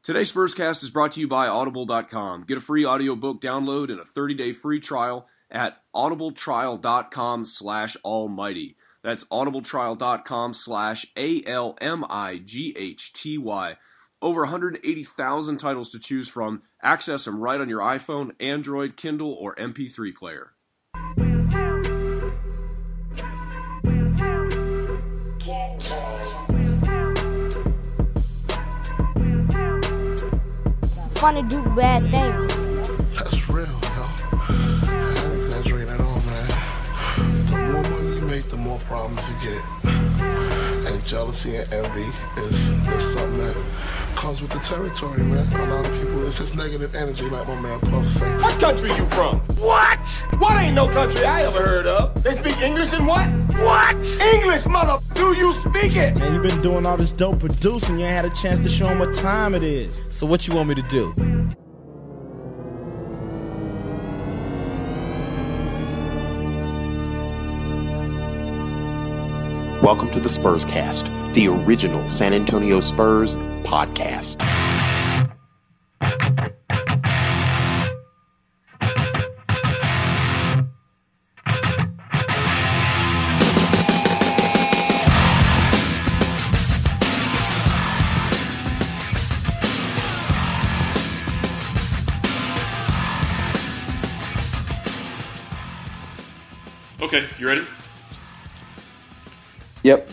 Today's Spurscast is brought to you by Audible.com. Get a free audiobook download and a 30-day free trial at audibletrial.com/almighty. That's audibletrial.com/ALMIGHTY. Over 180,000 titles to choose from. Access them right on your iPhone, Android, Kindle, or MP3 player. Fun to do bad things. That's real, yo. I don't exaggerate at all, man. The more money you make, the more problems you get. And jealousy and envy is something that comes with the territory, man. A lot of people, it's just negative energy, like my man Puff said. What country you from? What? What ain't no country I ever heard of? They speak English and what? What? English, mother. Do you speak it? Man, you been doing all this dope producing. You ain't had a chance to show them what time it is. So what you want me to do? Welcome to the Spurscast, the original San Antonio Spurs podcast. Okay, you ready? Yep.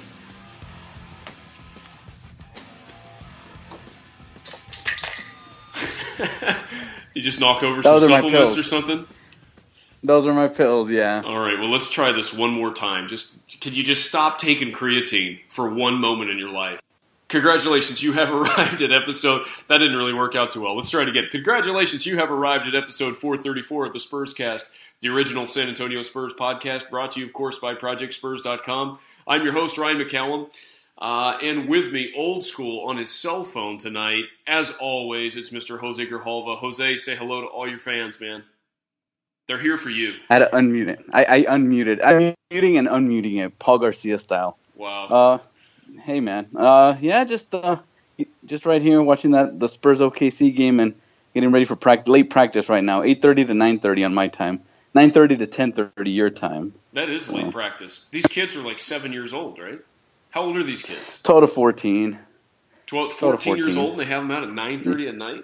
You just knock over some supplements or something? Those are my pills, yeah. All right, well, let's try this one more time. Could you just stop taking creatine for one moment in your life? Congratulations, you have arrived at episode... That didn't really work out too well. Let's try it again. Congratulations, you have arrived at episode 434 of the Spurscast, the original San Antonio Spurs podcast, brought to you, of course, by ProjectSpurs.com. I'm your host, Ryan McCallum, and with me, old school, on his cell phone tonight, as always, it's Mr. Jose Grijalva. Jose, say hello to all your fans, man. They're here for you. I had to unmute it. I unmuted. I'm muting and unmuting it, Paul Garcia style. Wow. Hey, man. Yeah, just right here watching the Spurs OKC game and getting ready for late practice right now, 8:30 to 9:30 on my time. 9:30 to 10:30 your time. That is late practice. These kids are like 7 years old, right? How old are these kids? 12 to 14. 14 years old, and they have them out at 9:30 at night?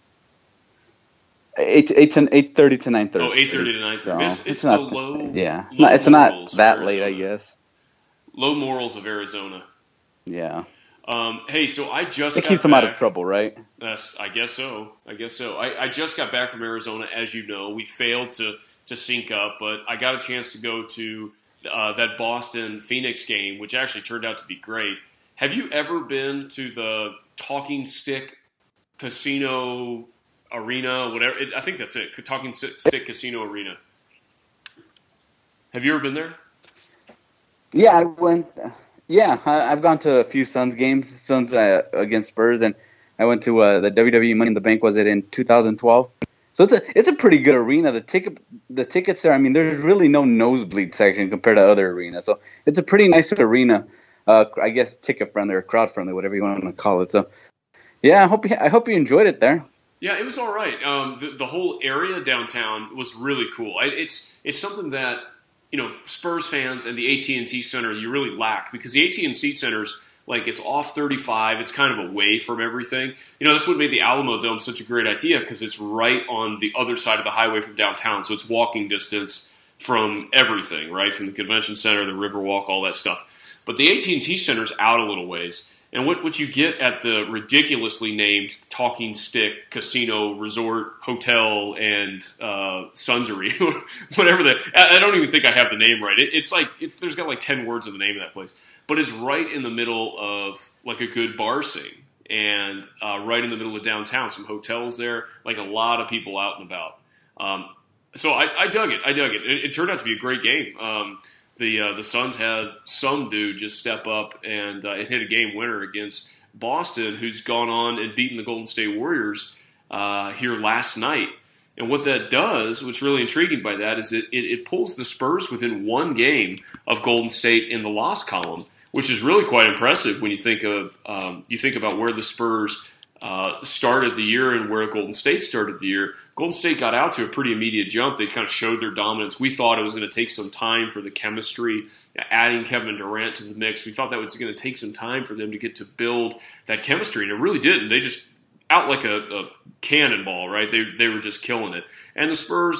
8:30 to 9:30. Oh, 8:30 to 9:30. So it's not the low. Yeah, low it's not that morals late, I guess. Low morals of Arizona. Yeah. Hey, so I just it keeps them out of trouble, right? Yes, I guess so. I just got back from Arizona, as you know. We failed to sync up, but I got a chance to go to that Boston-Phoenix game, which actually turned out to be great. Have you ever been to the Talking Stick Casino Arena, whatever? I think that's it, Talking Stick Casino Arena. Have you ever been there? Yeah, I went. Yeah, I've gone to a few Suns games, Suns against Spurs, and I went to the WWE Money in the Bank. Was it in 2012? So it's a pretty good arena. The tickets there. I mean, there's really no nosebleed section compared to other arenas. So it's a pretty nice arena. I guess ticket friendly or crowd friendly, whatever you want to call it. So yeah, I hope you enjoyed it there. Yeah, it was all right. The whole area downtown was really cool. It's something that, you know, Spurs fans and the AT&T Center you really lack, because the AT&T Center's like, it's off 35. It's kind of away from everything. You know, that's what made the Alamo Dome such a great idea, because it's right on the other side of the highway from downtown. So it's walking distance from everything, right? From the convention center, the Riverwalk, all that stuff. But the AT&T Center's out a little ways. And what you get at the ridiculously named Talking Stick Casino Resort Hotel and Suns Arena, whatever I don't even think I have the name right. There's got like 10 words in the name of that place. But it's right in the middle of like a good bar scene, and right in the middle of downtown. Some hotels there, like a lot of people out and about. So I dug it. It turned out to be a great game. The Suns had some dude just step up and hit a game winner against Boston, who's gone on and beaten the Golden State Warriors here last night. And what that does, what's really intriguing by that, is it pulls the Spurs within one game of Golden State in the loss column, which is really quite impressive when you think about where the Spurs started the year and where Golden State started the year. Golden State got out to a pretty immediate jump. They kind of showed their dominance. We thought it was going to take some time for the chemistry, adding Kevin Durant to the mix. We thought that was going to take some time for them to get to build that chemistry, and it really didn't. They just out like a cannonball, right? They were just killing it. And the Spurs,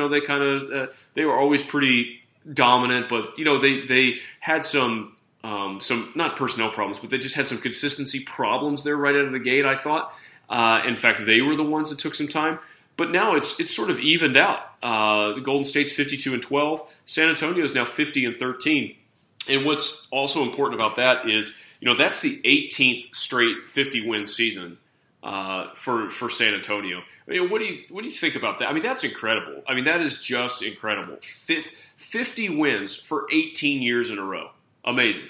they were always pretty dominant, but they had some not personnel problems, but they just had some consistency problems there right out of the gate, I thought. In fact, they were the ones that took some time. But now it's sort of evened out. The Golden State's 52-12. San Antonio is now 50-13. And what's also important about that is, that's the 18th straight 50-win season for San Antonio. I mean, what do you think about that? I mean, that's incredible. I mean, that is just incredible. 50 wins for 18 years in a row. Amazing.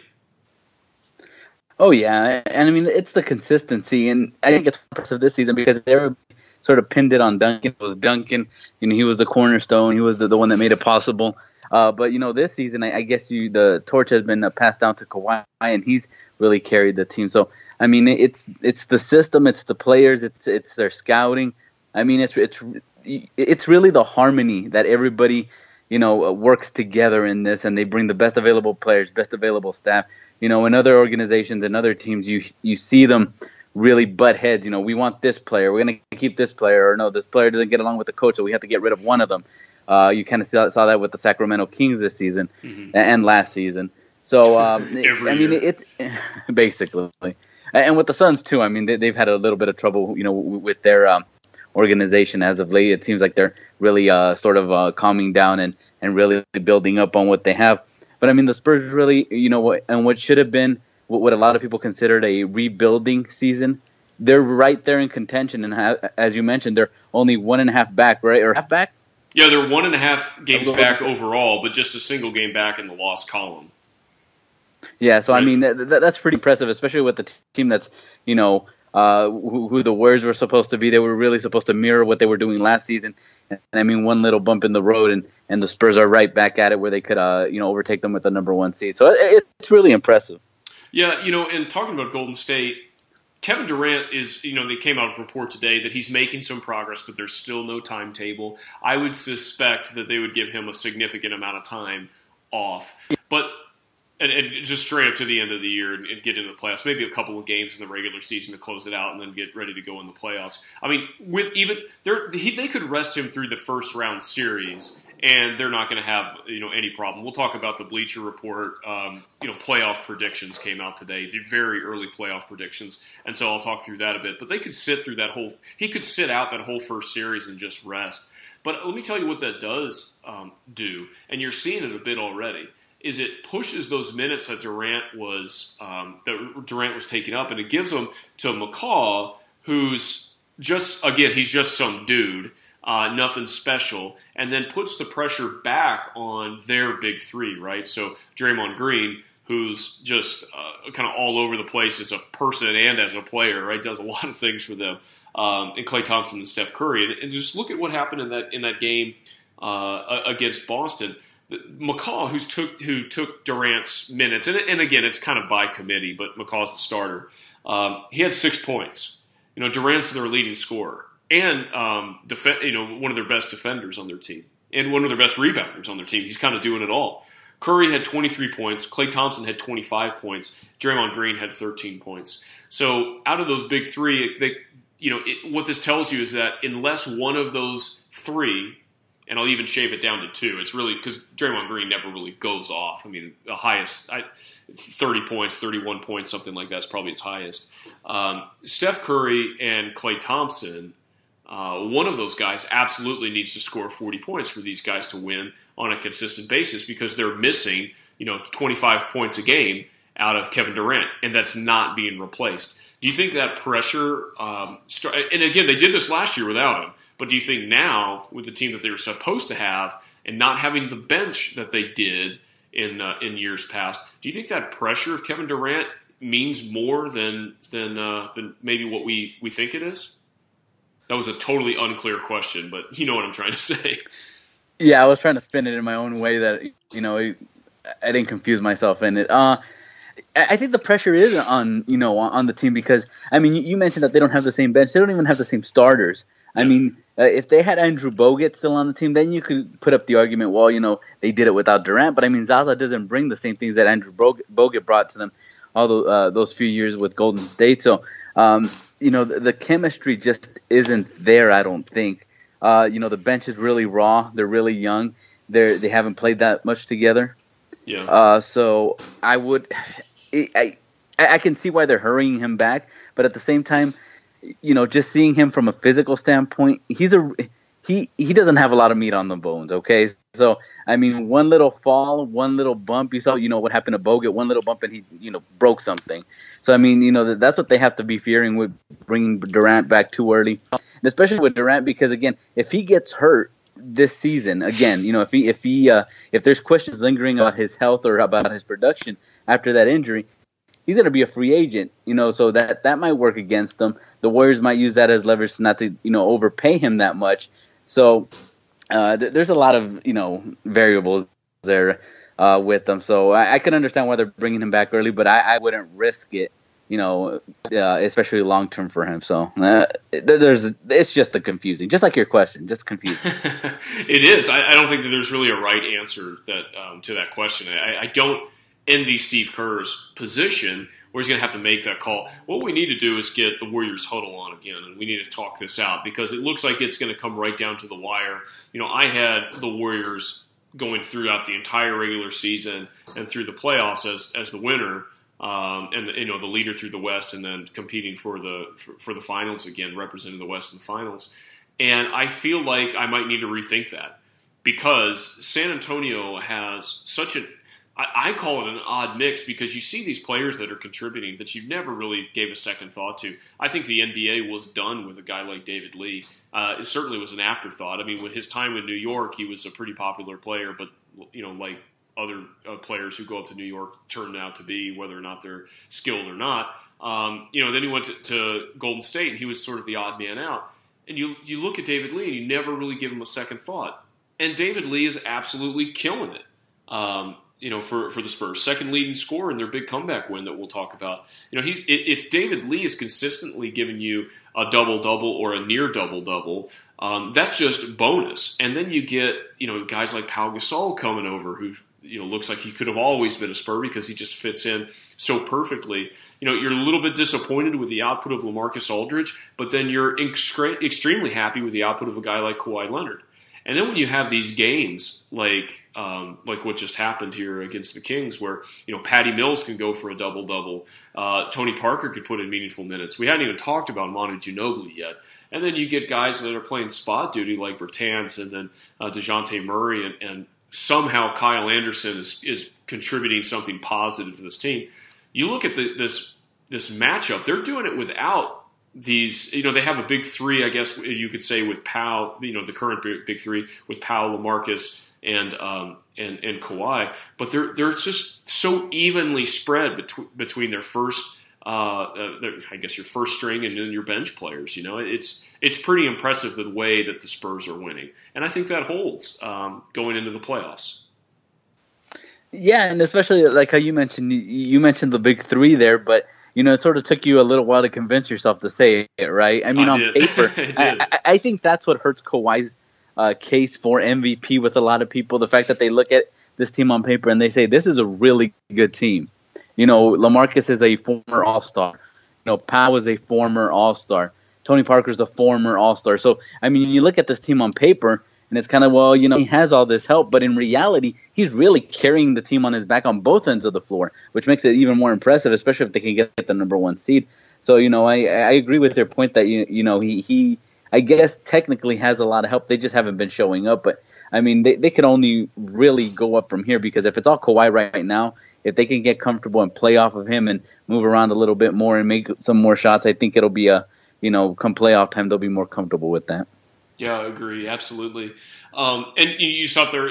Oh, yeah. And I mean, it's the consistency. And I think it's impressive this season because everybody sort of pinned it on Duncan. It was Duncan. He was the cornerstone. He was the one that made it possible. But, this season, I guess the torch has been passed down to Kawhi, and he's really carried the team. So, I mean, it's the system. It's the players. It's their scouting. I mean, it's really the harmony that everybody works together in this, and they bring the best available players, best available staff. In other organizations and other teams, you see them really butt heads. We want this player. We're going to keep this player. Or no, this player doesn't get along with the coach, so we have to get rid of one of them. You kind of saw that with the Sacramento Kings this season and last season. So, I mean, it's basically. And with the Suns, too, I mean, they've had a little bit of trouble, with their organization as of late. It seems like they're really sort of calming down and really building up on what they have. But, I mean, the Spurs really, and what should have been what a lot of people considered a rebuilding season, they're right there in contention. And as you mentioned, they're only 1.5 back, right? Or half back? Yeah, they're 1.5 games back overall, but just a single game back in the loss column. Yeah, so right. I mean, that's pretty impressive, especially with the team that's, who the Warriors were supposed to be. They were really supposed to mirror what they were doing last season. And I mean, one little bump in the road, and the Spurs are right back at it where they could, overtake them with the number 1 seed. So it's really impressive. Yeah, and talking about Golden State, Kevin Durant is, they came out with a report today that he's making some progress, but there's still no timetable. I would suspect that they would give him a significant amount of time off. But and just straight up to the end of the year and get into the playoffs. Maybe a couple of games in the regular season to close it out and then get ready to go in the playoffs. I mean, they could rest him through the first round series, and they're not going to have any problem. We'll talk about the Bleacher Report. Playoff predictions came out today, the very early playoff predictions, and so I'll talk through that a bit. But they could sit through he could sit out that whole first series and just rest. But let me tell you what that does do, and you're seeing it a bit already. Is it pushes those minutes that Durant was taking up, and it gives them to McCaw, who's he's just some dude, nothing special, and then puts the pressure back on their big three, right? So Draymond Green, who's just kind of all over the place as a person and as a player, right? Does a lot of things for them, and Klay Thompson and Steph Curry, and just look at what happened in that game against Boston. McCaw, who took Durant's minutes, and again, it's kind of by committee, but McCaw's the starter. He had 6 points. Durant's their leading scorer, and one of their best defenders on their team, and one of their best rebounders on their team. He's kind of doing it all. Curry had 23 points. Klay Thompson had 25 points. Draymond Green had 13 points. So out of those big three, what this tells you is that unless one of those three, and I'll even shave it down to 2. It's really because Draymond Green never really goes off. I mean, the highest, 30 points, 31 points, something like that is probably his highest. Steph Curry and Klay Thompson, one of those guys absolutely needs to score 40 points for these guys to win on a consistent basis because they're missing, 25 points a game out of Kevin Durant, and that's not being replaced. Do you think that pressure, and again, they did this last year without him, but do you think now, with the team that they were supposed to have, and not having the bench that they did in years past, do you think that pressure of Kevin Durant means more than maybe what we think it is? That was a totally unclear question, but you know what I'm trying to say. Yeah, I was trying to spin it in my own way that, I didn't confuse myself in it. I think the pressure is on on the team because I mean you mentioned that they don't have the same bench. They don't even have the same starters. I mean, if they had Andrew Bogut still on the team, then you could put up the argument, well, they did it without Durant. But I mean, Zaza doesn't bring the same things that Andrew Bogut brought to them all those few years with Golden State. So, the chemistry just isn't there, I don't think. The bench is really raw. They're really young. They haven't played that much together. Yeah. So I can see why they're hurrying him back, but at the same time, just seeing him from a physical standpoint, he doesn't have a lot of meat on the bones. Okay, so I mean, one little fall, one little bump. You saw, what happened to Bogut. One little bump, and he, broke something. So I mean, that's what they have to be fearing with bringing Durant back too early, and especially with Durant because again, if he gets hurt this season again, if there's questions lingering about his health or about his production after that injury, he's going to be a free agent, so that might work against them. The Warriors might use that as leverage not to, overpay him that much. So there's a lot of, variables there with them. So I can understand why they're bringing him back early, but I wouldn't risk it, especially long term for him. So it's just confusing, just like your question, just confusing. It is. I don't think that there's really a right answer to that question. I don't envy Steve Kerr's position where he's going to have to make that call. What we need to do is get the Warriors huddle on again, and we need to talk this out because it looks like it's going to come right down to the wire. I had the Warriors going throughout the entire regular season and through the playoffs as the winner, and the leader through the West, and then competing for the finals again, representing the West in the finals. And I feel like I might need to rethink that because San Antonio has such I call it an odd mix because you see these players that are contributing that you never really gave a second thought to. I think the NBA was done with a guy like David Lee. It certainly was an afterthought. I mean, with his time in New York, he was a pretty popular player, but like other players who go up to New York turn out to be, whether or not they're skilled or not. Then he went to Golden State, and he was sort of the odd man out. And you look at David Lee, and you never really give him a second thought. And David Lee is absolutely killing it. For the Spurs, second leading scorer in their big comeback win that we'll talk about. If David Lee is consistently giving you a double-double or a near double-double, that's just bonus. And then you get, guys like Pau Gasol coming over who, looks like he could have always been a Spur because he just fits in so perfectly. You're a little bit disappointed with the output of LaMarcus Aldridge, but then you're extremely happy with the output of a guy like Kawhi Leonard. And then when you have these games like what just happened here against the Kings, where Patty Mills can go for a double-double, Tony Parker could put in meaningful minutes. We hadn't even talked about Manu Ginobili yet. And then you get guys that are playing spot duty like Bertans and then DeJounte Murray, and somehow Kyle Anderson is contributing something positive to this team. You look at this matchup; they're doing it without these, they have a big three, I guess you could say, with Powell, the current big three with Powell, LaMarcus, and Kawhi, but they're just so evenly spread between their first, I guess your first string and then your bench players. It's pretty impressive the way that the Spurs are winning, and I think that holds going into the playoffs. Yeah, and especially like how you mentioned the big three there, but. It sort of took you a little while to convince yourself to say it, right? I mean, on paper, I think that's what hurts Kawhi's case for MVP with a lot of people. The fact that they look at this team on paper and they say, this is a really good team. LaMarcus is a former All-Star. Powell is a former All-Star. Tony Parker's a former All-Star. So, I mean, you look at this team on paper, and it's kind of, he has all this help, but in reality, he's really carrying the team on his back on both ends of the floor, which makes it even more impressive, especially if they can get the number one seed. So, I agree with their point that, he I guess, technically has a lot of help. They just haven't been showing up. But, I mean, they could only really go up from here because if it's all Kawhi right now, if they can get comfortable and play off of him and move around a little bit more and make some more shots, I think it'll be come playoff time, they'll be more comfortable with that. Yeah, I agree. Absolutely. And you sat there,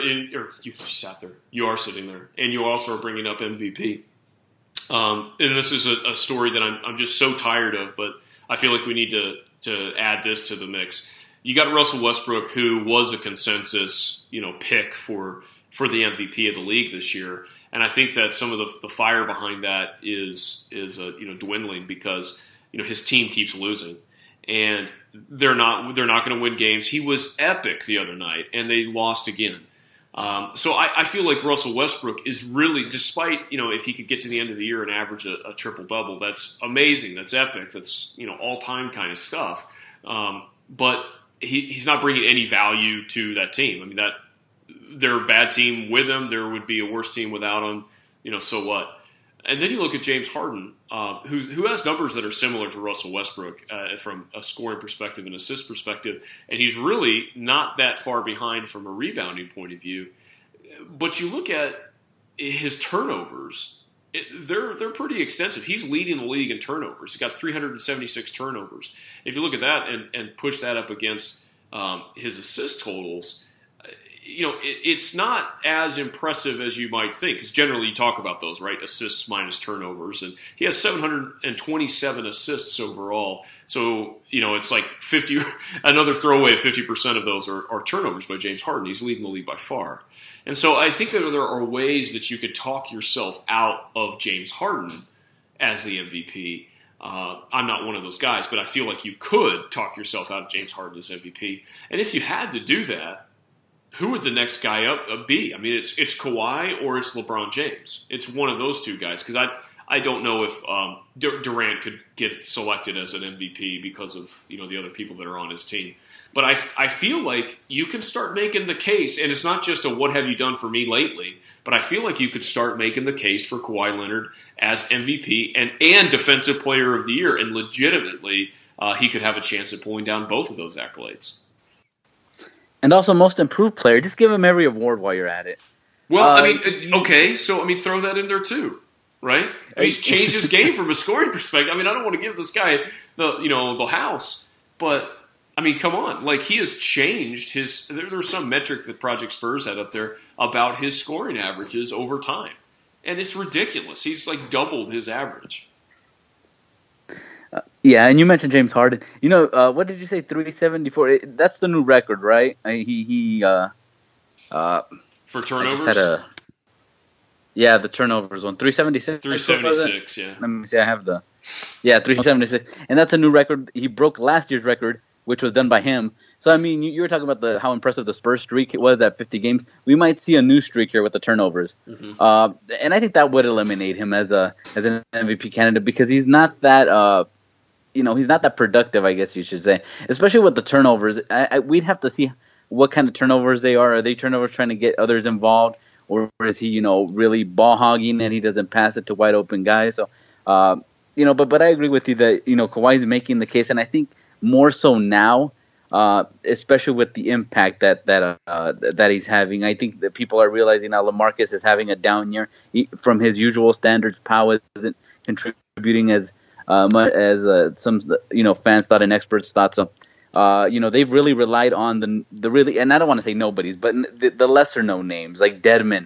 you are sitting there, and you also are bringing up MVP. And this is a story that I'm just so tired of, but I feel like we need to add this to the mix. You got Russell Westbrook, who was a consensus, pick for the MVP of the league this year. And I think that some of the fire behind that is dwindling because his team keeps losing, and they're not going to win games. He was epic the other night, and they lost again. So I feel like Russell Westbrook is really, despite if he could get to the end of the year and average a triple double, that's amazing. That's epic. That's all time kind of stuff. But he's not bringing any value to that team. I mean, that they're a bad team with him. There would be a worse team without him. So what? And then you look at James Harden, who has numbers that are similar to Russell Westbrook from a scoring perspective and assist perspective, and he's really not that far behind from a rebounding point of view. But you look at his turnovers; they're pretty extensive. He's leading the league in turnovers. He's got 376 turnovers. If you look at that and push that up against his assist totals, it's not as impressive as you might think, because generally you talk about those, right? Assists minus turnovers, and he has 727 assists overall. So, it's like 50, another throwaway of 50% of those are turnovers by James Harden. He's leading the league by far. And so I think that there are ways that you could talk yourself out of James Harden as the MVP. I'm not one of those guys, but I feel like you could talk yourself out of James Harden as MVP. And if you had to do that, who would the next guy up be? I mean, it's Kawhi or it's LeBron James. It's one of those two guys, because I don't know if Durant could get selected as an MVP because of the other people that are on his team. But I feel like you can start making the case, and it's not just a what have you done for me lately, but I feel like you could start making the case for Kawhi Leonard as MVP and Defensive Player of the Year, and legitimately he could have a chance at pulling down both of those accolades. And also Most Improved Player. Just give him every award while you're at it. Well, okay, so throw that in there too, right? He's changed his game from a scoring perspective. I don't want to give this guy the house, but come on, like he has changed his. There's some metric that Project Spurs had up there about his scoring averages over time, and it's ridiculous. He's like doubled his average. Yeah, and you mentioned James Harden. What did you say? 374. That's the new record, right? For turnovers. The turnovers one. 376. 376. Yeah. Let me see. I have 376, and that's a new record. He broke last year's record, which was done by him. So you were talking about how impressive the Spurs streak it was at 50 games. We might see a new streak here with the turnovers, and I think that would eliminate him as an MVP candidate, because he's not that. He's not that productive, I guess you should say, especially with the turnovers. We'd have to see what kind of turnovers they are. Are they turnovers trying to get others involved, or is he, really ball hogging and he doesn't pass it to wide open guys? So, but I agree with you that, Kawhi's making the case, and I think more so now, especially with the impact that he's having. I think that people are realizing now LaMarcus is having a down year. From his usual standards, Powell isn't contributing as much as some fans thought and experts thought. So they've really relied on the really, and I don't want to say nobodies, but the lesser known names like Dedmon,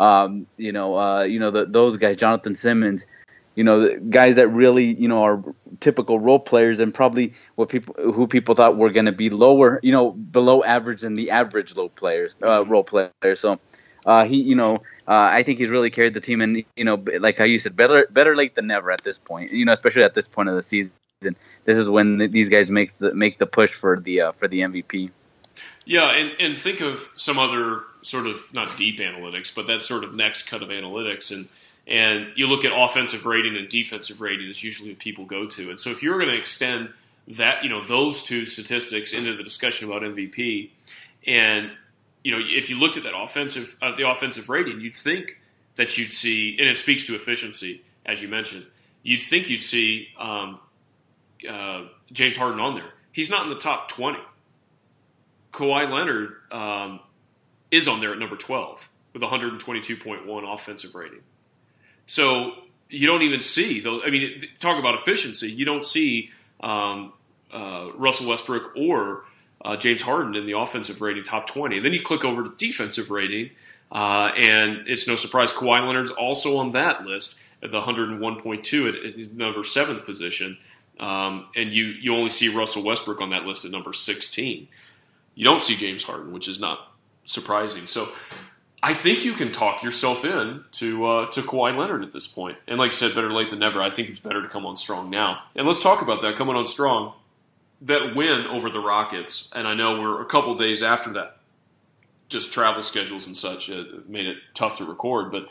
those guys, Jonathan Simmons, the guys that really are typical role players, and probably who people thought were going to be lower, below average than the average role players. So I think he's really carried the team, and like how you said, better late than never at this point. Especially at this point of the season, this is when these guys make the push for the MVP. Yeah, and think of some other sort of not deep analytics, but that sort of next cut of analytics, and you look at offensive rating and defensive rating is usually what people go to, and so if you're going to extend that those two statistics into the discussion about MVP, and if you looked at that the offensive rating, you'd think that you'd see, and it speaks to efficiency, as you mentioned, you'd think you'd see James Harden on there. He's not in the top 20. Kawhi Leonard is on there at number 12 with 122.1 offensive rating. So you don't even see those. Talk about efficiency. You don't see Russell Westbrook or James Harden in the offensive rating top 20. Then you click over to defensive rating, and it's no surprise Kawhi Leonard's also on that list at the 101.2 at number 7th position. And you only see Russell Westbrook on that list at number 16. You don't see James Harden, which is not surprising. So I think you can talk yourself in to Kawhi Leonard at this point. And like you said, better late than never. I think it's better to come on strong now. And let's talk about that, coming on strong. That win over the Rockets, and I know we're a couple days after that, just travel schedules and such made it tough to record. But,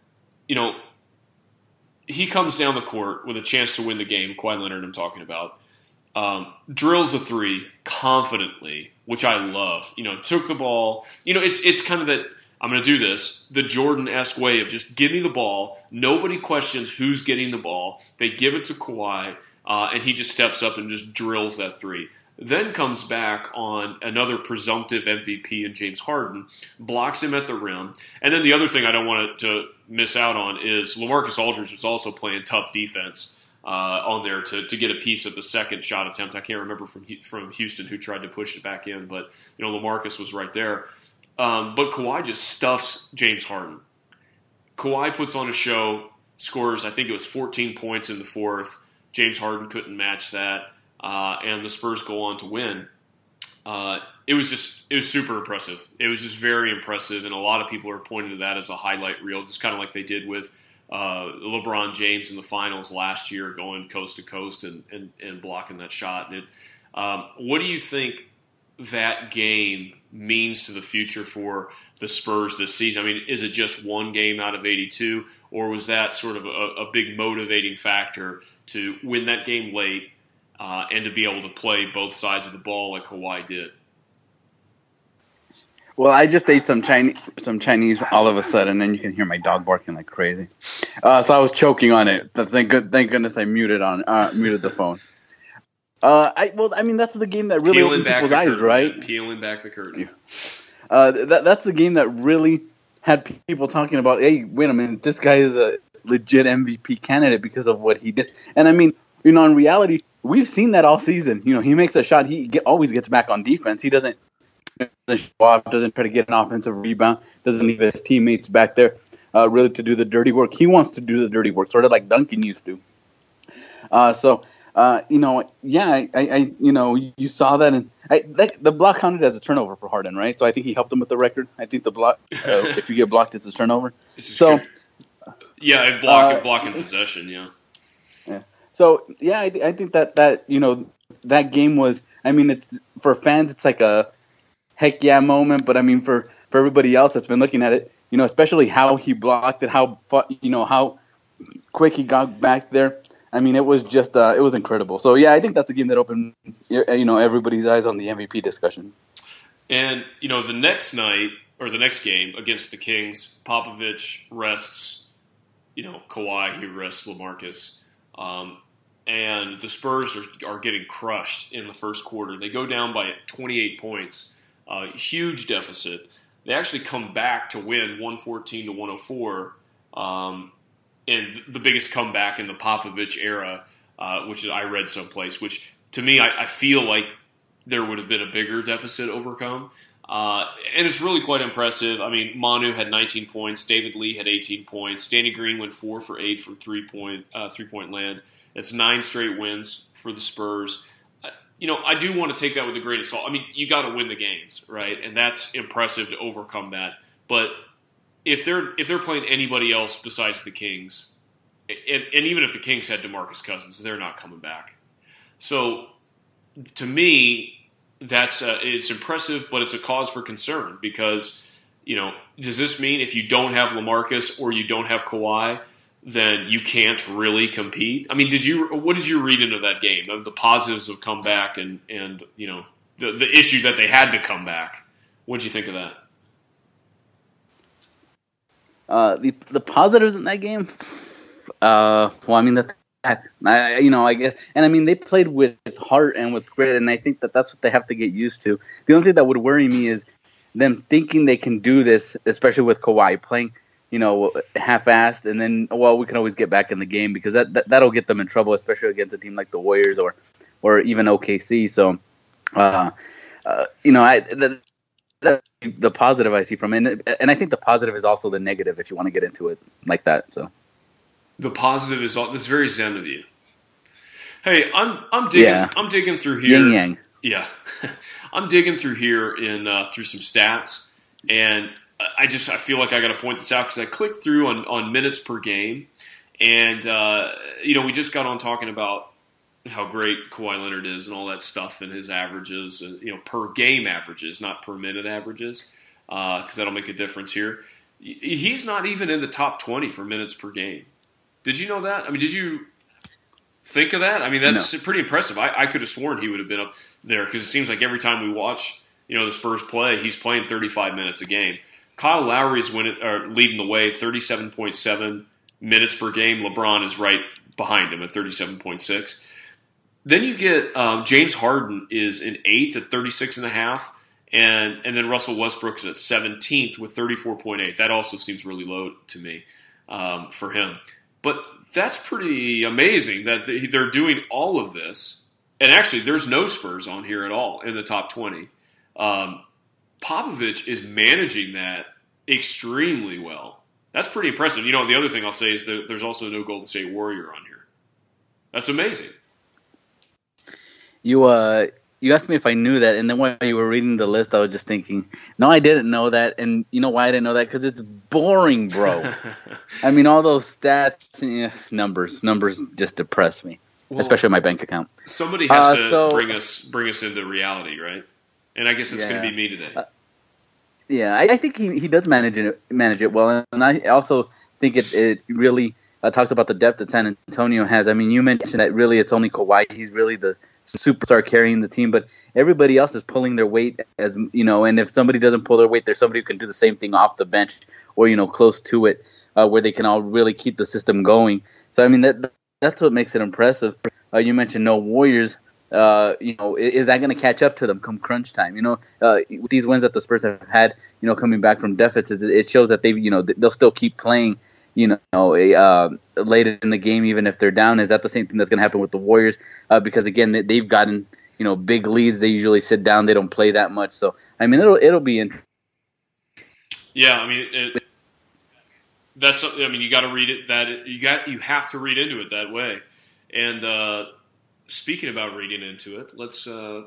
he comes down the court with a chance to win the game, Kawhi Leonard I'm talking about, drills a three confidently, which I love. Took the ball. It's kind of that, I'm going to do this, the Jordan-esque way of just give me the ball. Nobody questions who's getting the ball. They give it to Kawhi, and he just steps up and just drills that three. Then comes back on another presumptive MVP in James Harden, blocks him at the rim. And then the other thing I don't want to miss out on is LaMarcus Aldridge was also playing tough defense on there to get a piece of the second shot attempt. I can't remember from Houston who tried to push it back in, but LaMarcus was right there. But Kawhi just stuffs James Harden. Kawhi puts on a show, scores, I think it was 14 points in the fourth. James Harden couldn't match that. And the Spurs go on to win. It was super impressive. It was just very impressive, and a lot of people are pointing to that as a highlight reel, just kind of like they did with LeBron James in the finals last year, going coast to coast and blocking that shot. And what do you think that game means to the future for the Spurs this season? I mean, is it just one game out of 82, or was that sort of a big motivating factor to win that game late? And to be able to play both sides of the ball like Kawhi did. Well, I just ate some Chinese all of a sudden, and you can hear my dog barking like crazy. So I was choking on it. Thank goodness I muted the phone. I mean that's the game that really opened people's eyes, right? Peeling back the curtain. That's the game that really had people talking about. Hey, wait a minute, this guy is a legit MVP candidate because of what he did. And I mean, in reality, we've seen that all season. He makes a shot. He always gets back on defense. He doesn't show off, doesn't try to get an offensive rebound, doesn't leave his teammates back there really to do the dirty work. He wants to do the dirty work, sort of like Duncan used to. You saw that, and the block counted as a turnover for Harden, right? So I think he helped him with the record. I think the block, if you get blocked, it's a turnover. So, yeah, blocking possession, yeah. So I think that that game was. I mean, it's for fans, it's like a heck yeah moment. But I mean, for everybody else that's been looking at it, especially how he blocked it, how quick he got back there. I mean, it was just it was incredible. So yeah, I think that's a game that opened everybody's eyes on the MVP discussion. And the next night or the next game against the Kings, Popovich rests Kawhi, he rests LaMarcus. And the Spurs are getting crushed in the first quarter. They go down by 28 points, huge deficit. They actually come back to win 114-104, and the biggest comeback in the Popovich era, which I read someplace, which to me I feel like there would have been a bigger deficit overcome. And it's really quite impressive. I mean, Manu had 19 points. David Lee had 18 points. Danny Green went 4 for 8 from three-point land. It's 9 straight wins for the Spurs. I do want to take that with a grain of salt. I mean, you got to win the games, right? And that's impressive to overcome that. But if they're playing anybody else besides the Kings, and even if the Kings had DeMarcus Cousins, they're not coming back. So, to me, that's it's impressive, but it's a cause for concern because, does this mean if you don't have LaMarcus or you don't have Kawhi, then you can't really compete? I mean, what did you read into that game? The positives of comeback and the issue that they had to come back. What did you think of that? The positives in that game. I mean I guess, and I mean they played with heart and with grit, and I think that's what they have to get used to. The only thing that would worry me is them thinking they can do this, especially with Kawhi playing, half-assed, and then we can always get back in the game because that'll get them in trouble, especially against a team like the Warriors or even OKC. So, the positive I see from it, and I think the positive is also the negative if you want to get into it like that. So. The positive is it's very zen of you. Hey, I'm digging. Yeah. I'm digging through here. Yin yang. Yeah, I'm digging through here in through some stats, and I feel like I got to point this out because I clicked through on minutes per game, and we just got on talking about how great Kawhi Leonard is and all that stuff and his averages, per game averages, not per minute averages, because that'll make a difference here. He's not even in the top 20 for minutes per game. Did you know that? I mean, did you think of that? I mean, that's pretty impressive. I could have sworn he would have been up there because it seems like every time we watch, the Spurs play, he's playing 35 minutes a game. Kyle Lowry's leading the way, 37.7 minutes per game. LeBron is right behind him at 37.6. Then you get James Harden is in 8th at 36.5, and then Russell Westbrook is at 17th with 34.8. That also seems really low to me for him. But that's pretty amazing that they're doing all of this. And actually, there's no Spurs on here at all in the top 20. Popovich is managing that extremely well. That's pretty impressive. The other thing I'll say is that there's also no Golden State Warrior on here. That's amazing. You asked me if I knew that, and then while you were reading the list, I was just thinking, no, I didn't know that. And you know why I didn't know that? Because it's boring, bro. I mean, all those stats, numbers just depress me, especially my bank account. Somebody has to bring us into reality, right? And I guess it's going to be me today. I think he does manage it well, and I also think it really talks about the depth that San Antonio has. I mean, you mentioned that really it's only Kawhi. He's really the superstar carrying the team, but everybody else is pulling their weight, as and if somebody doesn't pull their weight, there's somebody who can do the same thing off the bench or close to it, where they can all really keep the system going. So I mean that's what makes it impressive. You mentioned no Warriors. Is that going to catch up to them come crunch time? With these wins that the Spurs have had, coming back from deficits, it shows that they'll still keep playing. Late in the game, even if they're down. Is that the same thing that's going to happen with the Warriors? Because again, they've gotten big leads. They usually sit down. They don't play that much. So I mean, it'll be interesting. Yeah, I mean, you got to read it you have to read into it that way. And speaking about reading into it, let's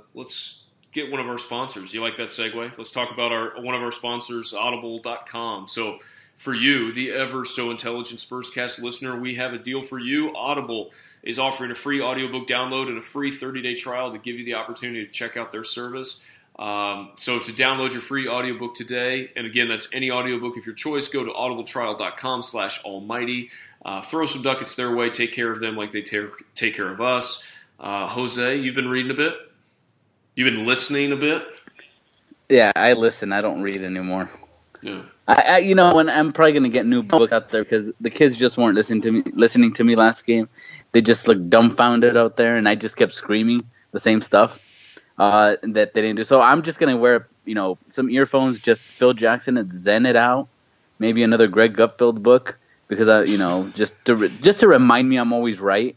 get one of our sponsors. You like that segue? Let's talk about one of our sponsors, Audible.com. So, for you, the ever-so-intelligent Spurscast listener, we have a deal for you. Audible is offering a free audiobook download and a free 30-day trial to give you the opportunity to check out their service. So to download your free audiobook today, and again, that's any audiobook of your choice, go to audibletrial.com/almighty. Throw some ducats their way. Take care of them like they take care of us. Jose, you've been reading a bit? You've been listening a bit? Yeah, I listen. I don't read anymore. Yeah. When I'm probably gonna get new books out there because the kids just weren't listening to me last game. They just looked dumbfounded out there, and I just kept screaming the same stuff that they didn't do. So I'm just gonna wear some earphones, just Phil Jackson and zen it out. Maybe another Greg Gutfeld book because just to remind me I'm always right,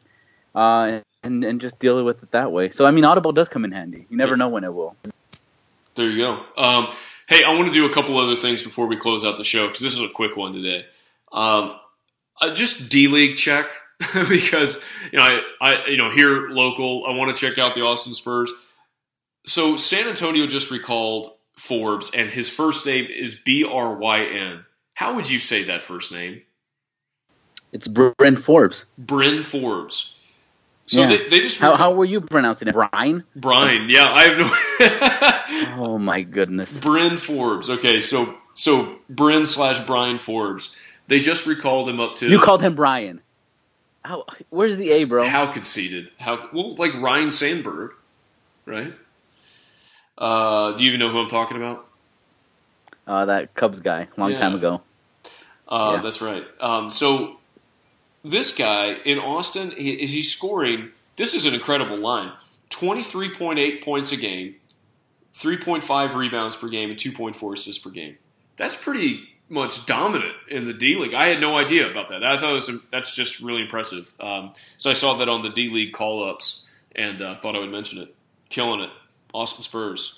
and just deal with it that way. So I mean, Audible does come in handy. You never know when it will. There you go. Hey, I want to do a couple other things before we close out the show because this is a quick one today. Just D-League check because I here local, I want to check out the Austin Spurs. So San Antonio just recalled Forbes, and his first name is Bryn. How would you say that first name? It's Bryn Forbes. Bryn Forbes. So yeah. they just how were you pronouncing it? Brian? Brian, yeah, I have no. Oh my goodness. Bryn Forbes. Okay, so Bryn/Brian Forbes. They just recalled him up to. You called him Brian. Where's the A, bro? How conceited? Like Ryan Sandberg, right? Do you even know who I'm talking about? That Cubs guy, long time ago. Yeah. That's right. So. This guy in Austin, he's scoring, this is an incredible line, 23.8 points a game, 3.5 rebounds per game, and 2.4 assists per game. That's pretty much dominant in the D-League. I had no idea about that. I thought that's just really impressive. So I saw that on the D-League call-ups and thought I would mention it. Killing it. Austin Spurs.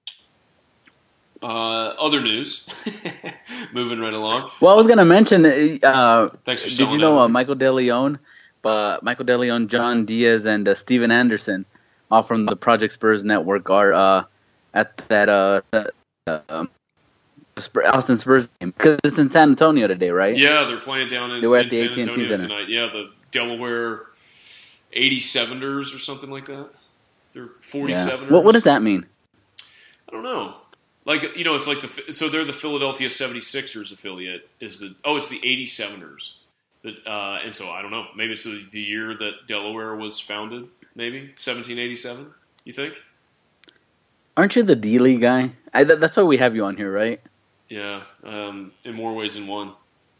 Other news. Moving right along. Well, I was going to mention, thanks for did you know Michael DeLeon, John Diaz, and Steven Anderson, all from the Project Spurs Network, are at that Austin Spurs game because it's in San Antonio today, right? Yeah, they're playing down in, they were at the San AT&T Antonio Center tonight. Yeah, the Delaware 87ers or something like that. They're 47ers. Yeah. What does that mean? I don't know. Like, it's like so they're the Philadelphia 76ers affiliate. It's the 87ers. And so I don't know. Maybe it's the year that Delaware was founded. Maybe 1787. You think? Aren't you the D-League guy? That's why we have you on here, right? Yeah, in more ways than one.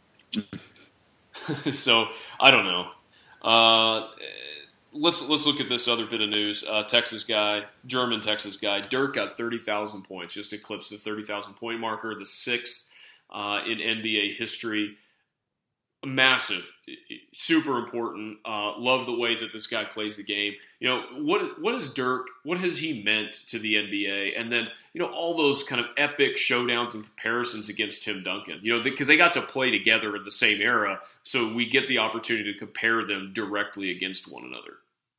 So I don't know. Let's look at this other bit of news. German Texas guy, Dirk got 30,000 points, just eclipsed the 30,000 point marker, the sixth in NBA history. Massive, super important. Love the way that this guy plays the game. What is Dirk? What has he meant to the NBA? And then all those kind of epic showdowns and comparisons against Tim Duncan. Because they got to play together in the same era, so we get the opportunity to compare them directly against one another.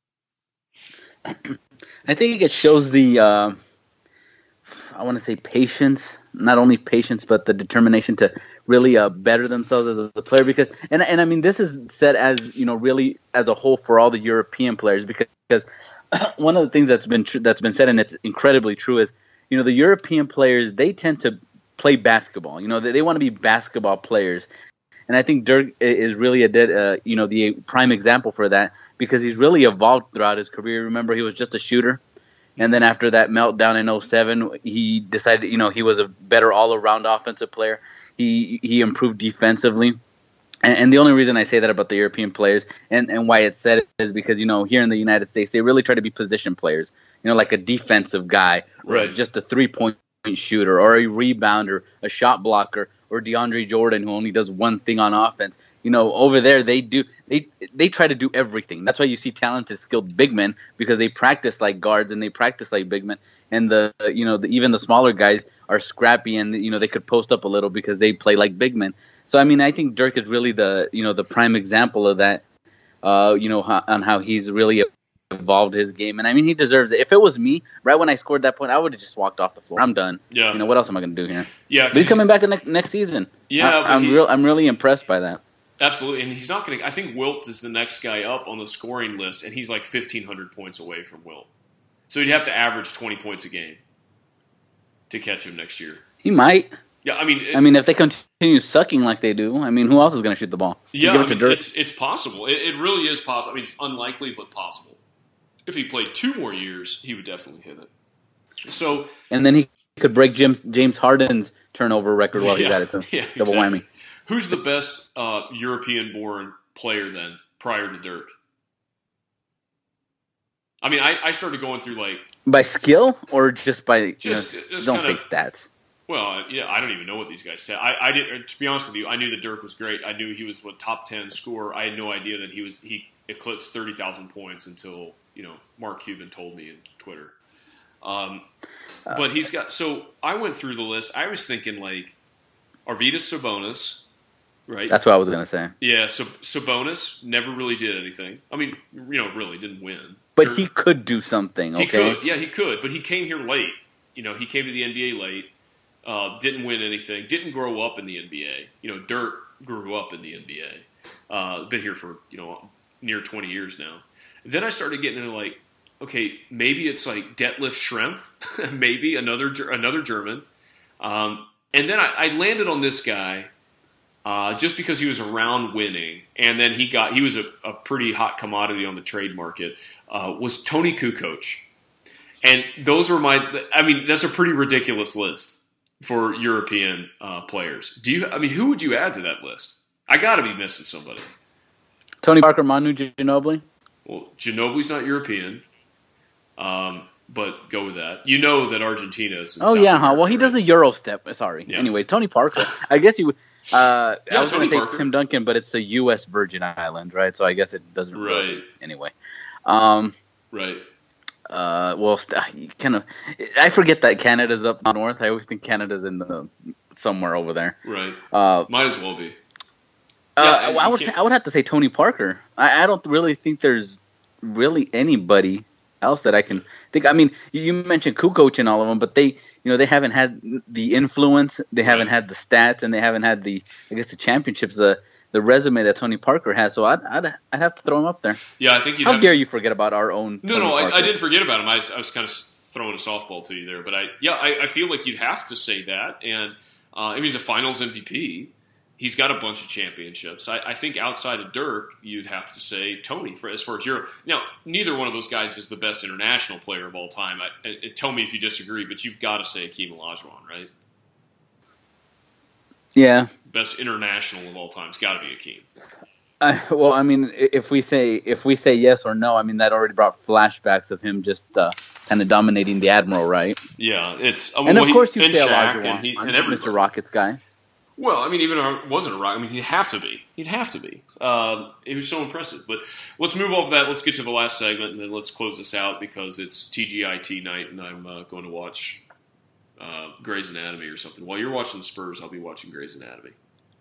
I think it shows the, I want to say patience, not only patience, but the determination to really better themselves as a player. Because, and I mean, this is said as, really as a whole for all the European players, because one of the things that's been said, and it's incredibly true, is, the European players, they tend to play basketball. They want to be basketball players. And I think Dirk is really the prime example for that, because he's really evolved throughout his career. Remember, he was just a shooter. And then after that meltdown in 07, he decided, he was a better all-around offensive player. He improved defensively. And the only reason I say that about the European players and why it's said is because, here in the United States, they really try to be position players, like a defensive guy, or just a three-point shooter, or a rebounder, a shot blocker, or DeAndre Jordan, who only does one thing on offense. Over there they try to do everything. That's why you see talented, skilled big men, because they practice like guards and they practice like big men. And even the smaller guys are scrappy, and they could post up a little because they play like big men. So I mean, I think Dirk is really the prime example of that. On how he's really evolved his game, and I mean, he deserves it. If it was me, right when I scored that point, I would have just walked off the floor. I'm done. Yeah. What else am I going to do here? Yeah. But he's coming back next season. Yeah. I'm really impressed by that. Absolutely, and he's not going to. I think Wilt is the next guy up on the scoring list, and he's like 1,500 points away from Wilt. So he'd have to average 20 points a game to catch him next year. He might. Yeah, I mean, if they continue sucking like they do, I mean, who else is going to shoot the ball? Yeah, it's possible. It really is possible. I mean, it's unlikely, but possible. If he played 2 more years, he would definitely hit it. So, and then he could break James Harden's turnover record while he's at it. So double whammy. Who's the best European-born player then, prior to Dirk? I mean, I started going through like by skill or just by just don't say stats. Well, yeah, I don't even know what these guys stat. I did, to be honest with you, I knew that Dirk was great. I knew he was top 10 scorer. I had no idea that he eclipsed 30,000 points until Mark Cuban told me in Twitter. But he's got. So I went through the list. I was thinking like Arvydas Sabonis, right? That's what I was gonna say. Yeah, so Sabonis never really did anything. I mean, really didn't win. But he could do something. Okay. He could. Yeah, he could. But he came here late. He came to the NBA late. Didn't win anything. Didn't grow up in the NBA. Dirk grew up in the NBA. Been here for near 20 years now. Then I started getting into like, okay, maybe it's like Detlef Schrempf, maybe another German. And then I landed on this guy just because he was around winning, and then he was a pretty hot commodity on the trade market. Was Tony Kukoc, and those were that's a pretty ridiculous list for European players. Who would you add to that list? I got to be missing somebody. Tony Parker, Manu Ginobili. Well, Ginobili's not European, but go with that. You know that Argentina is. Oh, yeah, huh? Well, he does a Euro step. Sorry. Yeah. Anyway, Tony Parker. I guess you. I was going to say Tim Duncan, but it's the U.S. Virgin Island, right? So I guess it doesn't. Really, anyway. Right. Well, kind of. I forget that Canada's up north. I always think Canada's in somewhere over there. Right. Might as well be. I would have to say Tony Parker. I don't really think there's really anybody else that I can think. I mean, you mentioned Kukoc and all of them, but they, they haven't had the influence, they haven't had the stats, and they haven't had the championships, the resume that Tony Parker has. So I'd have to throw him up there. Yeah, I think How dare you forget about our own? No, I didn't forget about him. I was kind of throwing a softball to you there, but I feel like you'd have to say that. And if he's a Finals MVP, he's got a bunch of championships. I think outside of Dirk, you'd have to say Tony as far as Europe. Now, neither one of those guys is the best international player of all time. Tell me if you disagree, but you've got to say Hakeem Olajuwon, right? Yeah. Best international of all time. It's got to be Hakeem. Well, I mean, if we say yes or no, I mean that already brought flashbacks of him just kind of dominating the Admiral, right? Yeah, it's and of course you say Olajuwon and Mr. Rockets guy. Well, I mean, even if it wasn't a Rocket, I mean, he'd have to be. It was so impressive. But let's move off of that. Let's get to the last segment, and then let's close this out because it's TGIT night, and I'm going to watch Grey's Anatomy or something. While you're watching the Spurs, I'll be watching Grey's Anatomy.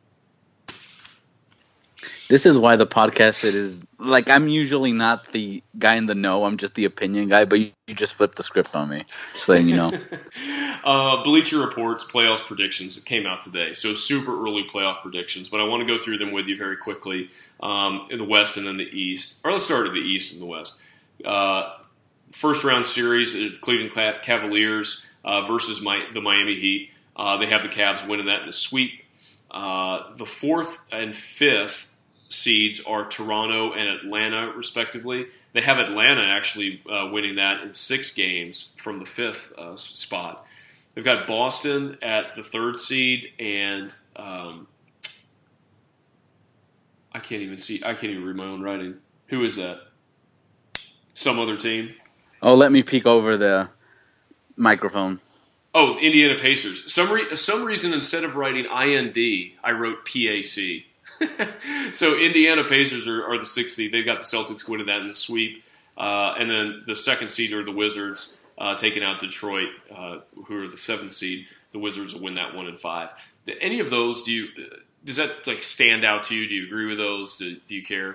This is why the podcast is like I'm usually not the guy in the know. I'm just the opinion guy, but you just flipped the script on me. Just letting you know. Bleacher Report's playoff predictions came out today, so super early playoff predictions. But I want to go through them with you very quickly in the West and then the East. Or let's start at the East and the West. First round series, Cleveland Cavaliers versus the Miami Heat. They have the Cavs winning that in a sweep. The fourth and fifth seeds are Toronto and Atlanta, respectively. They have Atlanta actually winning that in 6 games from the fifth spot. They've got Boston at the third seed, and I can't even read my own writing. Who is that? Some other team? Oh, let me peek over the microphone. Oh, Indiana Pacers. Some reason instead of writing IND, I wrote PAC. So Indiana Pacers are the 6th seed. They've got the Celtics winning that in the sweep. And then the 2nd seed are the Wizards taking out Detroit, who are the 7th seed. The Wizards will win that 1 and 5. Any of those, does that like stand out to you? Do you agree with those? Do you care?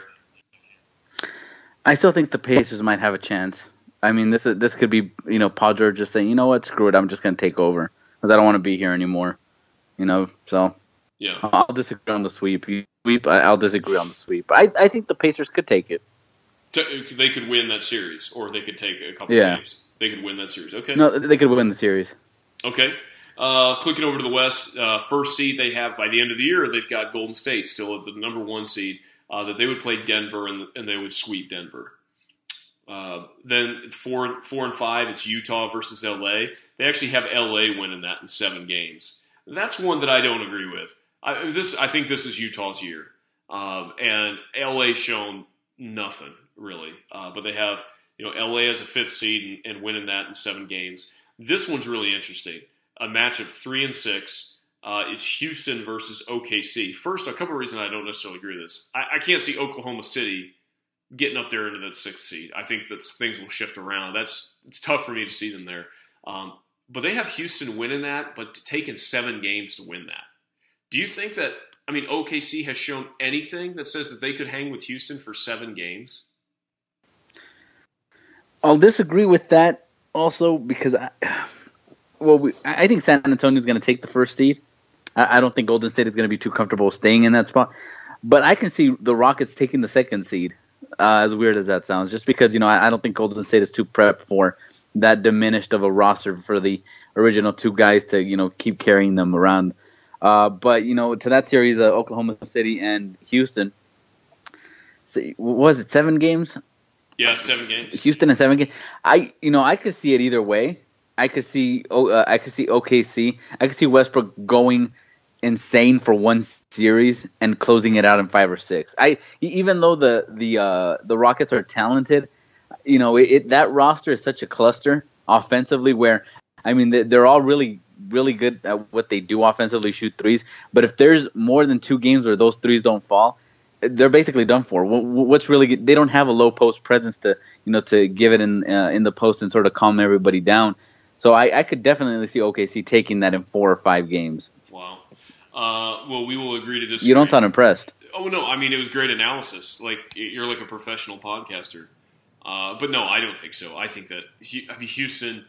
I still think the Pacers might have a chance. I mean, this could be, Paul George just saying, you know what, screw it, I'm just going to take over because I don't want to be here anymore. So yeah, I'll disagree on the sweep. I'll disagree on the sweep. I think the Pacers could take it. They could win that series, or they could take a couple of games. They could win that series. Okay. No, they could win the series. Okay. Clicking over to the West, first seed they have by the end of the year, they've got Golden State still at the number 1 seed. That they would play Denver and they would sweep Denver. Then 4 and 5, it's Utah versus LA. They actually have LA winning that in 7 games. That's one that I don't agree with. I think this is Utah's year, and LA shown nothing really. But they have LA as a 5th seed and winning that in 7 games. This one's really interesting. A matchup 3 and 6. It's Houston versus OKC. First, a couple of reasons I don't necessarily agree with this. I can't see Oklahoma City getting up there into that 6th seed. I think that things will shift around. It's tough for me to see them there. But they have Houston winning that, but taking 7 games to win that. Do you think that, OKC has shown anything that says that they could hang with Houston for 7 games? I'll disagree with that also because I think San Antonio is going to take the 1st seed. I don't think Golden State is going to be too comfortable staying in that spot. But I can see the Rockets taking the 2nd seed, as weird as that sounds, just because, I don't think Golden State is too prepped for that diminished of a roster for the original 2 guys to, keep carrying them around. But, to that series, Oklahoma City and Houston, was it 7 games? Yeah, 7 games. Houston in 7 games. I could see it either way. I could see OKC. I could see Westbrook going insane for 1 series and closing it out in 5 or 6. Even though the Rockets are talented, that roster is such a cluster offensively. Where they're all really really good at what they do offensively, shoot threes. But if there's more than 2 games where those threes don't fall, they're basically done for. What's really good? They don't have a low post presence to give it in the post and sort of calm everybody down. So I could definitely see OKC taking that in 4 or 5 games. Wow. Well, we will agree to disagree. You don't sound impressed. Oh, no. It was great analysis. Like, you're like a professional podcaster. But no, I don't think so. I think that Houston,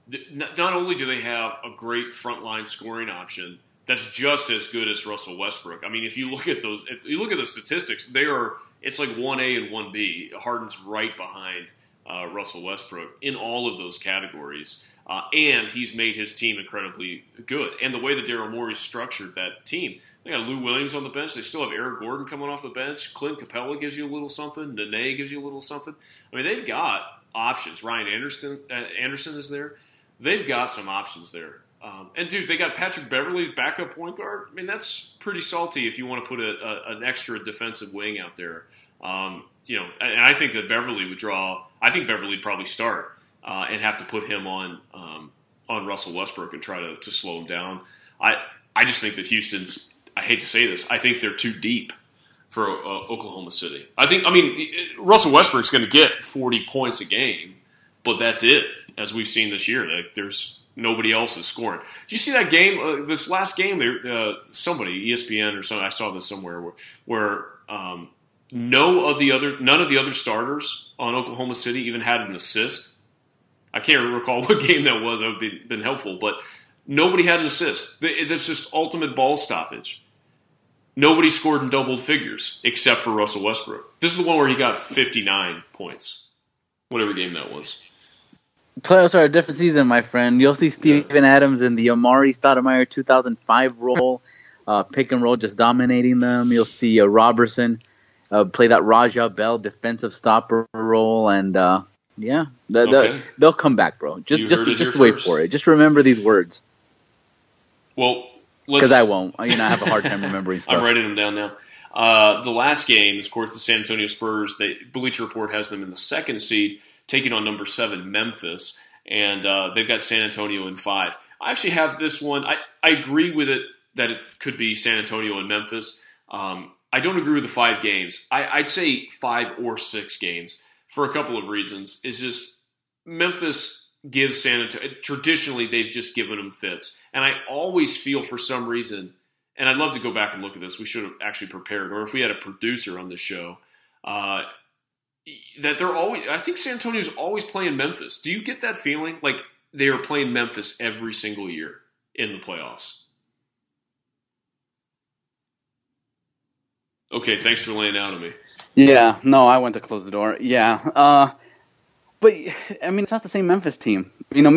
not only do they have a great frontline scoring option that's just as good as Russell Westbrook. I mean, if you look at the statistics, it's like 1A and 1B. Harden's right behind Russell Westbrook in all of those categories. And he's made his team incredibly good. And the way that Daryl Morey structured that team, they got Lou Williams on the bench. They still have Eric Gordon coming off the bench. Clint Capella gives you a little something. Nene gives you a little something. I mean, they've got options. Ryan Anderson is there. They've got some options there. And, dude, they got Patrick Beverley, backup point guard. I mean, that's pretty salty if you want to put an extra defensive wing out there. And I think that Beverley would draw – I think Beverley would probably start and have to put him on Russell Westbrook and try to slow him down. I just think that Houston's – I hate to say this. I think they're too deep for Oklahoma City. Russell Westbrook's going to get 40 points a game, but that's it, as we've seen this year. There's nobody else is scoring. Did you see that game? This last game, somebody, ESPN or something, I saw this somewhere, where none of the other starters on Oklahoma City even had an assist. I can't recall what game that was. That would have been helpful, but nobody had an assist. That's just ultimate ball stoppage. Nobody scored in double figures except for Russell Westbrook. This is the one where he got 59 points, whatever game that was. Playoffs are a different season, my friend. You'll see Steven Adams in the Amari Stoudemire 2005 role, pick and roll, just dominating them. You'll see Robertson play that Raja Bell defensive stopper role, and they'll come back, bro. Just wait for it. Just remember these words. Well, because I won't. I have a hard time remembering stuff. I'm writing them down now. The last game is, of course, the San Antonio Spurs. Bleacher Report has them in the 2nd seed, taking on number 7 Memphis, and they've got San Antonio in 5. I actually have this one. I agree with it that it could be San Antonio and Memphis. I don't agree with the 5 games. I'd say 5 or 6 games for a couple of reasons. It's just Memphis gives San Antonio – traditionally, they've just given them fits. And I always feel for some reason – and I'd love to go back and look at this. We should have actually prepared, or if we had a producer on the show that they're always – I think San Antonio's always playing Memphis. Do you get that feeling? Like they are playing Memphis every single year in the playoffs. Okay, thanks for laying out on me. Yeah, no, I went to close the door. Yeah. But, I mean, it's not the same Memphis team.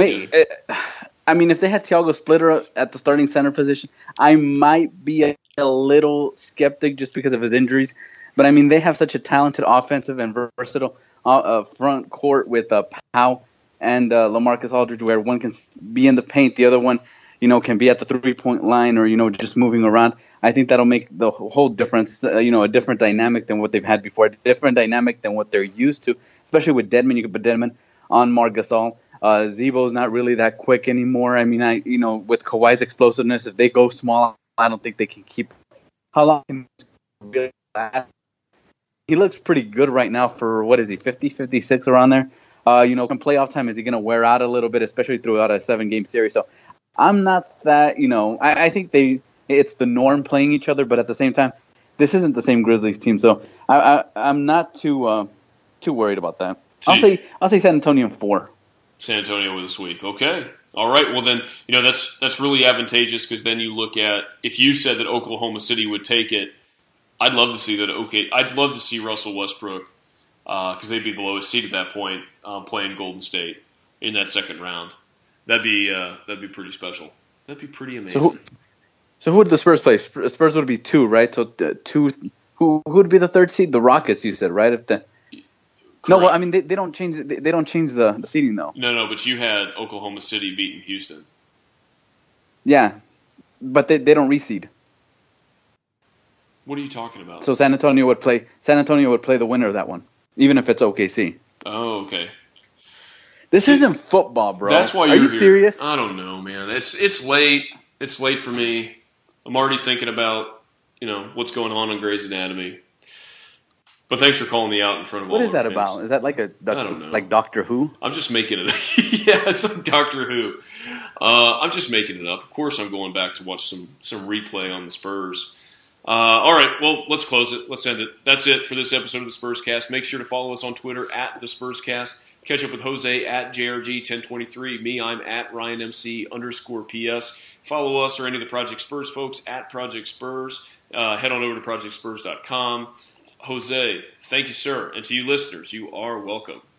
If they had Thiago Splitter at the starting center position, I might be a little skeptic just because of his injuries. But, they have such a talented offensive and versatile front court with Powell and LaMarcus Aldridge, where one can be in the paint, the other one, can be at the three-point line or, just moving around. I think that'll make the whole difference, a different dynamic than what they've had before, a different dynamic than what they're used to, especially with Dedmon. You could put Dedmon on Marc Gasol. Zebo's not really that quick anymore. With Kawhi's explosiveness, if they go small, I don't think they can keep. How long can he really last? He looks pretty good right now for, 50, 56 around there. Come playoff time, is he going to wear out a little bit, especially throughout a 7-game series? So I'm not that, I think it's the norm playing each other, but at the same time, this isn't the same Grizzlies team, so I'm not too worried about that. I'll say San Antonio in 4. San Antonio with a sweep. Okay. All right. Well, then, that's really advantageous because then you look at, if you said that Oklahoma City would take it, I'd love to see that. Okay. I'd love to see Russell Westbrook because they'd be the lowest seed at that point playing Golden State in that second round. That'd be pretty special. That'd be pretty amazing. So who would the Spurs play? Spurs would be 2, right? So 2. Who would be the 3rd seed? The Rockets, you said, right? No, well, they don't change. They don't change the seeding though. No, but you had Oklahoma City beating Houston. Yeah, but they don't reseed. What are you talking about? So San Antonio would play the winner of that one, even if it's OKC. Oh, okay. This isn't football, bro. That's why you're here. Are you serious? I don't know, man. It's late. It's late for me. I'm already thinking about what's going on in Grey's Anatomy. But thanks for calling me out in front of all What is that fans. about? Is that like I don't know. Like Doctor Who? I'm just making it up. Yeah, it's like Doctor Who. I'm just making it up. Of course, I'm going back to watch some replay on the Spurs. All right, well, let's close it. Let's end it. That's it for this episode of the Spurs Cast. Make sure to follow us on Twitter at the Spurs Cast. Catch up with Jose at JRG1023. Me, I'm at RyanMC_PS. Follow us or any of the Project Spurs folks at Project Spurs. Head on over to ProjectSpurs.com. Jose, thank you, sir. And to you listeners, you are welcome.